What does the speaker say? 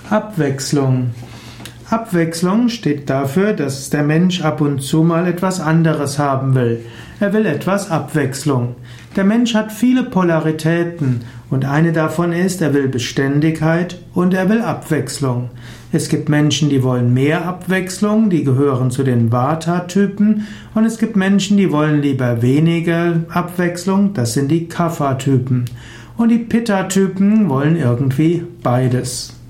Abwechslung. Abwechslung steht dafür, dass der Mensch ab und zu mal etwas anderes haben will. Er will etwas Abwechslung. Der Mensch hat viele Polaritäten und eine davon ist, er will Beständigkeit und er will Abwechslung. Es gibt Menschen, die wollen mehr Abwechslung, die gehören zu den Vata-Typen, und es gibt Menschen, die wollen lieber weniger Abwechslung, das sind die Kapha-Typen. Und die Pitta-Typen wollen irgendwie beides.